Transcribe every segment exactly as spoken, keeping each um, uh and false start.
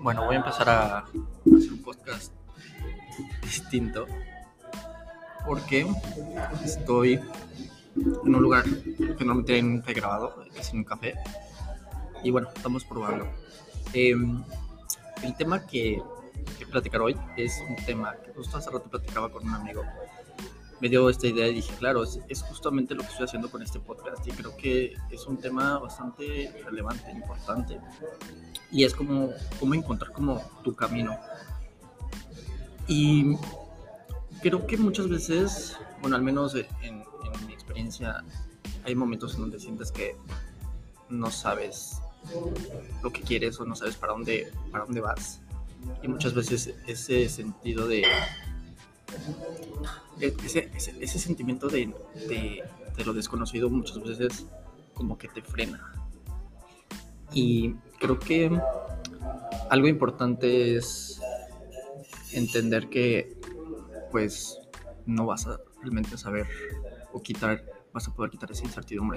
Bueno, voy a empezar a hacer un podcast distinto porque estoy en un lugar que normalmente nunca he grabado, es en un café. Y bueno, estamos probando. Eh, el tema que, que platicar hoy es un tema que justo hace rato platicaba con un amigo. Me dio esta idea y dije, claro, es, es justamente lo que estoy haciendo con este podcast y creo que es un tema bastante relevante, importante. Y es como, como encontrar como tu camino. Y creo que muchas veces, bueno, al menos en, en mi experiencia, hay momentos en donde sientes que no sabes lo que quieres o no sabes para dónde, para dónde vas. Y muchas veces ese sentido de... Ese, ese, ese sentimiento de, de, de lo desconocido muchas veces como que te frena. Y creo que algo importante es entender que pues no vas a realmente saber o quitar, vas a poder quitar esa incertidumbre.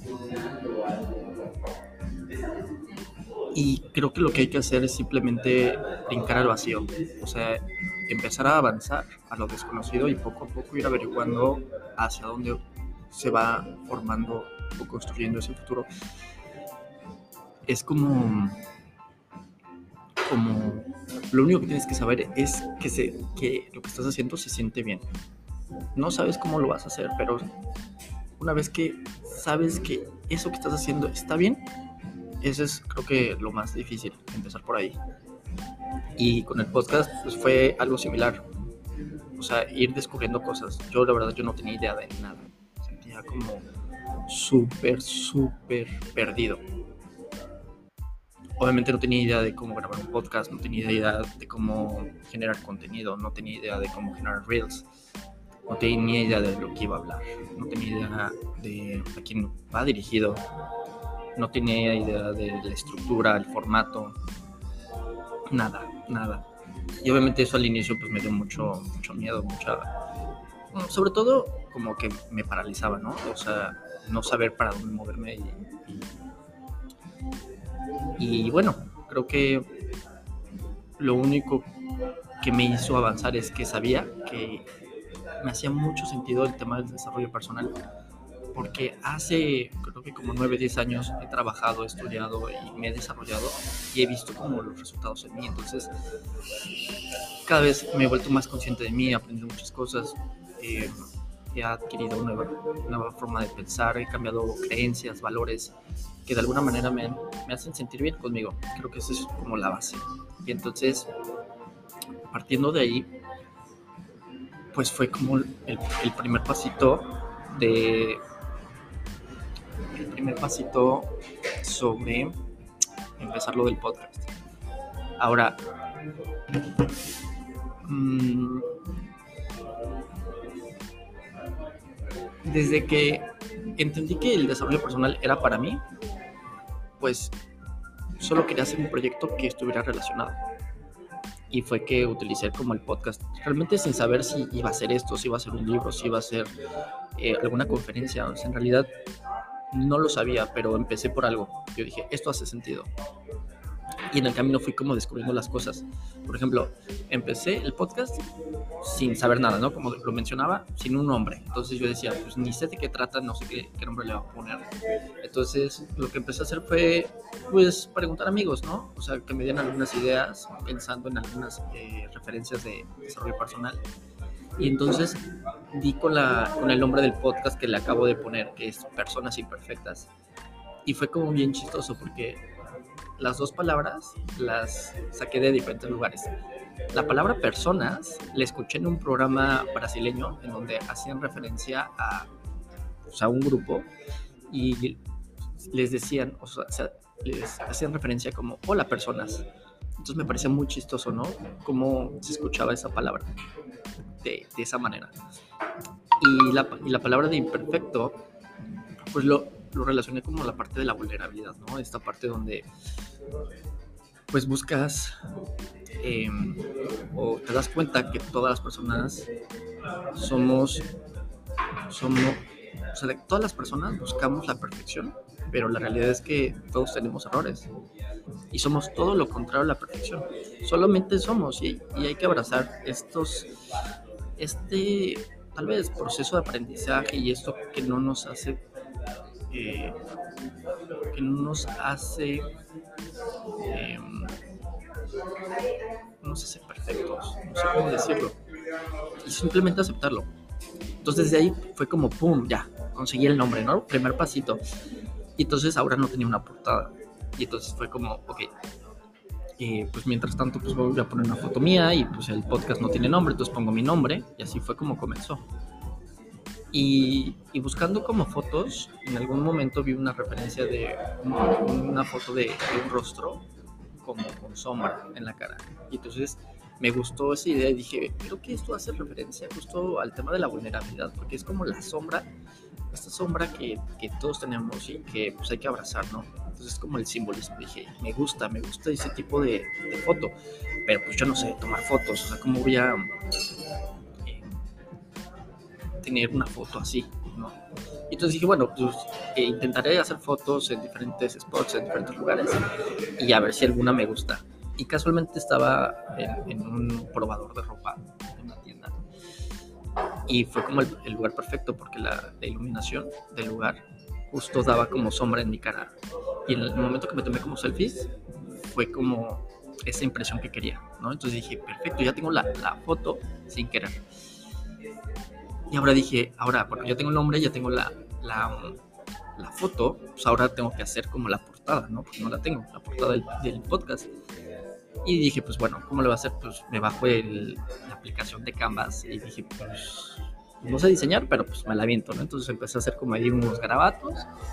Y creo que lo que hay que hacer es simplemente brincar al vacío, o sea, empezar a avanzar a lo desconocido y poco a poco ir averiguando hacia dónde se va formando o construyendo ese futuro. Es como, como lo único que tienes que saber es que, se, que lo que estás haciendo se siente bien. No sabes cómo lo vas a hacer, pero una vez que sabes que eso que estás haciendo está bien, eso es creo que lo más difícil, empezar por ahí. Y con el podcast pues fue algo similar, o sea, ir descubriendo cosas. Yo la verdad yo no tenía idea de nada, sentía como súper, súper perdido. Obviamente no tenía idea de cómo grabar un podcast, no tenía idea de cómo generar contenido, no tenía idea de cómo generar reels, no tenía idea de lo que iba a hablar, no tenía idea de a quién va dirigido, no tenía idea de la estructura, el formato, nada, nada. Y obviamente eso al inicio pues me dio mucho, mucho miedo, mucha... Bueno, sobre todo como que me paralizaba, ¿no? O sea, no saber para dónde moverme y... y, y bueno, creo que lo único que me hizo avanzar es que sabía que me hacía mucho sentido el tema del desarrollo personal, porque hace creo que como nueve, diez años he trabajado, he estudiado y me he desarrollado y he visto como los resultados en mí. Entonces cada vez me he vuelto más consciente de mí, he aprendido muchas cosas, eh, he adquirido una nueva, nueva forma de pensar, he cambiado creencias, valores que de alguna manera me, me hacen sentir bien conmigo. Creo que eso es como la base. Y entonces, partiendo de ahí, pues fue como el, el primer pasito de el primer pasito sobre empezar lo del podcast. Ahora, mmm, desde que entendí que el desarrollo personal era para mí, pues solo quería hacer un proyecto que estuviera relacionado. Y fue que utilicé como el podcast, realmente sin saber si iba a ser esto, si iba a ser un libro, si iba a ser eh, alguna conferencia. O sea, en realidad no lo sabía, pero empecé por algo. Yo dije, esto hace sentido. Y en el camino fui como descubriendo las cosas. Por ejemplo, empecé el podcast sin saber nada, ¿no? Como lo mencionaba, sin un nombre. Entonces yo decía, pues ni sé de qué trata, no sé qué, qué nombre le voy a poner. Entonces lo que empecé a hacer fue, pues, preguntar a amigos, ¿no? O sea, que me dieran algunas ideas, pensando en algunas eh, referencias de desarrollo personal. Y entonces di con, la, con el nombre del podcast que le acabo de poner, que es Personas Imperfectas. Y fue como bien chistoso porque las dos palabras las saqué de diferentes lugares. La palabra personas la escuché en un programa brasileño en donde hacían referencia a, pues, a un grupo y les decían, o sea, les hacían referencia como hola personas. Entonces me parecía muy chistoso, ¿no? Cómo se escuchaba esa palabra de, de esa manera. Y la, y la palabra de imperfecto, pues lo, lo relacioné como la parte de la vulnerabilidad, ¿no? Esta parte donde pues buscas eh, o te das cuenta que todas las personas somos, somos, o sea, todas las personas buscamos la perfección, pero la realidad es que todos tenemos errores. y somos todo lo contrario a la perfección. Solamente somos y, y hay que abrazar estos, este tal vez proceso de aprendizaje y esto que no nos hace, eh, que no nos hace, eh, no nos hace perfectos, no sé cómo decirlo, y simplemente aceptarlo. Entonces de ahí fue como pum, ya, conseguí el nombre, ¿no? Primer pasito. Y entonces ahora no tenía una portada. Y entonces fue como, ok, eh, pues mientras tanto pues voy a poner una foto mía y pues el podcast no tiene nombre, entonces pongo mi nombre y así fue como comenzó. Y, y buscando como fotos, en algún momento vi una referencia de una foto de, de un rostro como con sombra en la cara. Y entonces me gustó esa idea y dije, creo que esto hace referencia justo al tema de la vulnerabilidad, porque es como la sombra, esta sombra que, que todos tenemos y que pues hay que abrazar, ¿no? Entonces es como el simbolismo. Dije, me gusta, me gusta ese tipo de, de foto, pero pues yo no sé tomar fotos, o sea, ¿cómo voy a eh, tener una foto así, ¿no? Y entonces dije, bueno, pues eh, intentaré hacer fotos en diferentes spots, en diferentes lugares, y a ver si alguna me gusta. Y casualmente estaba en, en un probador de ropa en una tienda. Y fue como el, el lugar perfecto porque la, la iluminación del lugar justo daba como sombra en mi cara. Y en el momento que me tomé como selfies, fue como esa impresión que quería, ¿no? Entonces dije, perfecto, ya tengo la, la foto sin querer. Y ahora dije, ahora, bueno, ya tengo el nombre, ya tengo la, la, la foto, pues ahora tengo que hacer como la portada, ¿no? Porque no la tengo, la portada del, del podcast. Y dije, pues bueno, ¿cómo le va a hacer? Pues me bajo el, la aplicación de Canvas y dije, pues no sé diseñar, pero pues me la aviento, ¿no? Entonces empecé a hacer como ahí unos garabatos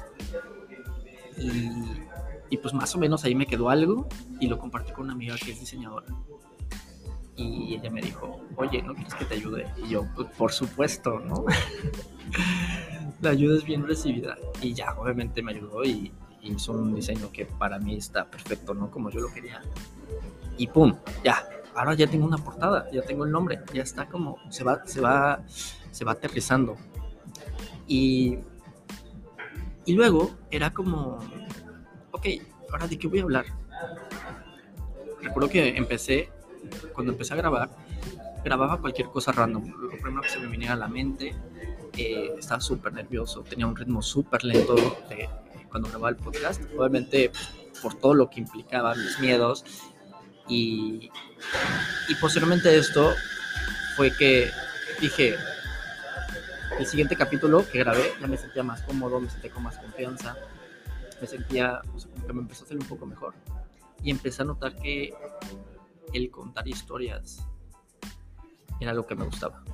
y, y pues más o menos ahí me quedó algo y lo compartí con una amiga que es diseñadora. Y ella me dijo, oye, ¿no quieres que te ayude? Y yo, pues por supuesto, ¿no? La ayuda es bien recibida. Y ya, obviamente me ayudó y, y hizo un diseño que para mí está perfecto, ¿no? Como yo lo quería. Y pum, ya, ahora ya tengo una portada, ya tengo el nombre, ya está como, se va, se va, se va aterrizando. Y, y luego era como, ok, ahora de qué voy a hablar. Recuerdo que empecé, cuando empecé a grabar, grababa cualquier cosa random, lo primero que se me viniera a la mente, eh, estaba súper nervioso, tenía un ritmo súper lento de, cuando grababa el podcast, obviamente por todo lo que implicaba, mis miedos. Y, y posteriormente a esto fue que dije, el siguiente capítulo que grabé ya me sentía más cómodo, me sentía con más confianza, me sentía, o sea, como que me empezó a hacer un poco mejor. Y empecé a notar que el contar historias era lo que me gustaba.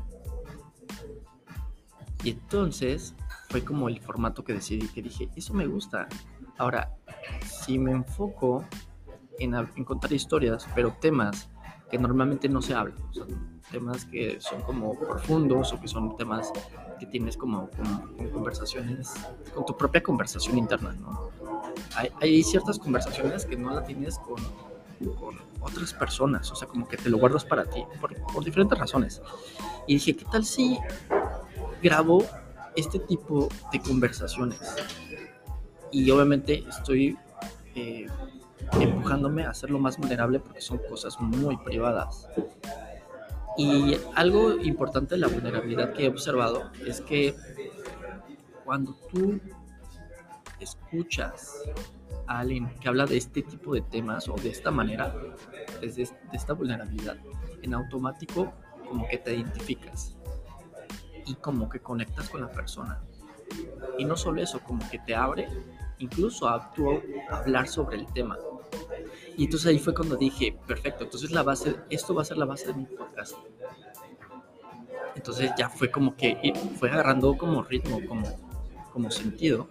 Y entonces fue como el formato que decidí, que dije, eso me gusta. Ahora, si me enfoco en, en contar historias, pero temas que normalmente no se hablan, o sea, temas que son como profundos o que son temas que tienes como con conversaciones, con tu propia conversación interna, ¿no? Hay, hay ciertas conversaciones que no la tienes con, con otras personas, o sea, como que te lo guardas para ti, por, por diferentes razones. Y dije, ¿qué tal si grabo este tipo de conversaciones? Y obviamente estoy eh, empujándome a hacerlo más vulnerable porque son cosas muy privadas. Y algo importante de la vulnerabilidad que he observado es que cuando tú escuchas a alguien que habla de este tipo de temas o de esta manera, desde de esta vulnerabilidad, en automático como que te identificas y como que conectas con la persona. Y no solo eso, como que te abre incluso a tú hablar sobre el tema. Y entonces ahí fue cuando dije, perfecto, entonces la base, esto va a ser la base de mi podcast. Entonces ya fue como que fue agarrando como ritmo, como, como sentido.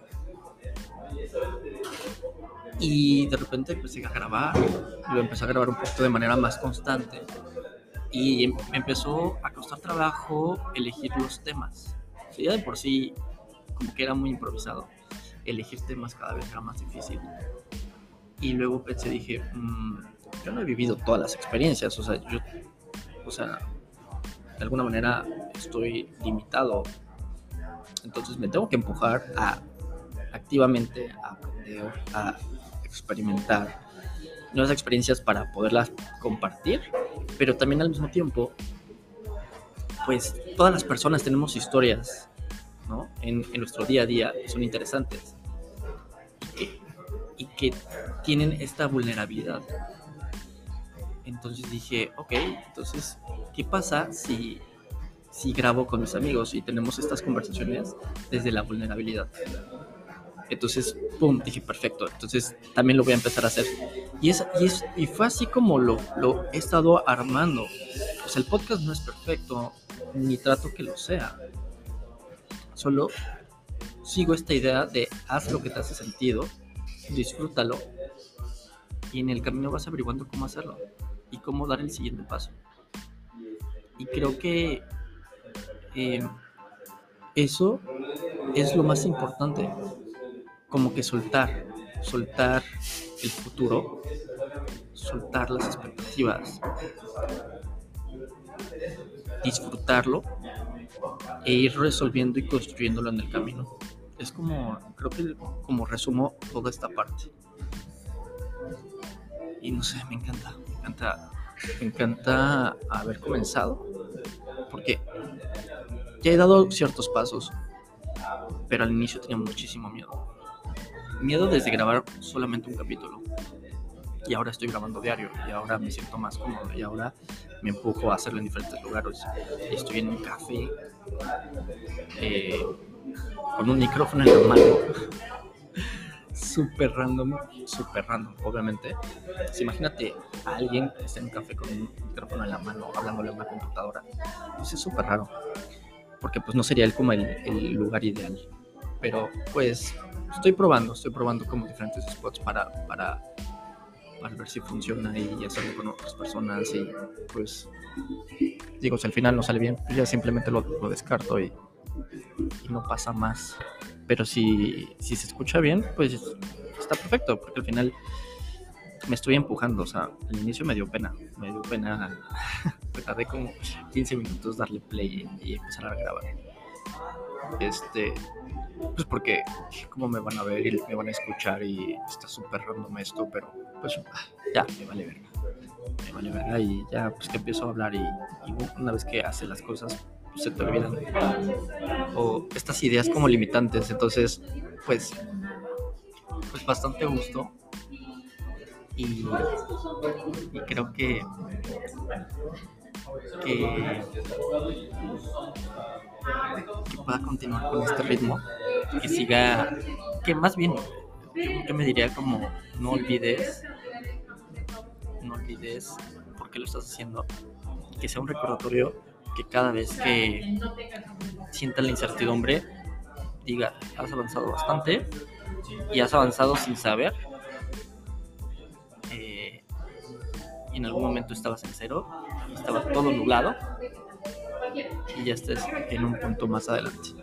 Y de repente empecé a grabar, lo empecé a grabar un poquito de manera más constante. Y me empezó a costar trabajo elegir los temas. O sea, ya de por sí como que era muy improvisado. Elegir temas cada vez era más difícil. Y luego pensé, dije, mmm, yo no he vivido todas las experiencias, o sea, yo, o sea, de alguna manera estoy limitado. Entonces me tengo que empujar a activamente a aprender, a experimentar nuevas experiencias para poderlas compartir, pero también al mismo tiempo, pues todas las personas tenemos historias, ¿no? En, en nuestro día a día que son interesantes y que, y que tienen esta vulnerabilidad. Entonces dije, ok, entonces, ¿qué pasa si, si grabo con mis amigos y tenemos estas conversaciones desde la vulnerabilidad? Entonces, pum, dije, perfecto, entonces también lo voy a empezar a hacer. Y, es, y, es, y fue así como lo, lo he estado armando. O sea, el podcast no es perfecto, ni trato que lo sea. Solo sigo esta idea de haz lo que te hace sentido, disfrútalo, y en el camino vas averiguando cómo hacerlo y cómo dar el siguiente paso. Y creo que eh, eso es lo más importante. Como que soltar, soltar el futuro, soltar las expectativas, disfrutarlo e ir resolviendo y construyéndolo en el camino. Es como, creo que como resumo toda esta parte. Y no sé, me encanta, me encanta, me encanta haber comenzado, porque ya he dado ciertos pasos, pero al inicio tenía muchísimo miedo. Miedo desde grabar solamente un capítulo. Y ahora estoy grabando diario. Y ahora me siento más cómodo. Y ahora me empujo a hacerlo en diferentes lugares. Estoy en un café. Eh, con un micrófono en la mano. Súper random. Súper random, obviamente. Pues imagínate a alguien que está en un café con un micrófono en la mano. Hablándole a una computadora. Pues es súper raro. Porque pues no sería él como el, el lugar ideal. Pero pues... Estoy probando, estoy probando como diferentes spots para, para, para ver si funciona y hacerlo con otras personas y pues digo, si al final no sale bien, pues ya simplemente lo, lo descarto y, y no pasa más. Pero si, si se escucha bien, pues está perfecto, porque al final me estoy empujando, o sea, al inicio me dio pena, me dio pena, me tardé como quince minutos darle play y, y empezar a grabar. Este... Pues porque cómo me van a ver y me van a escuchar y está súper random esto, pero pues ya, me vale verga, me vale verga y ya pues que empiezo a hablar y, y una vez que haces las cosas pues, se te olvidan o estas ideas como limitantes, entonces pues pues bastante gusto y, y creo que que que pueda continuar con este ritmo, que siga, que más bien, yo me diría como no olvides, no olvides por qué lo estás haciendo, que sea un recordatorio que cada vez que sientas la incertidumbre, diga, has avanzado bastante y has avanzado sin saber, eh, y en algún momento estabas en cero, estaba todo nublado y ya estés en un punto más adelante.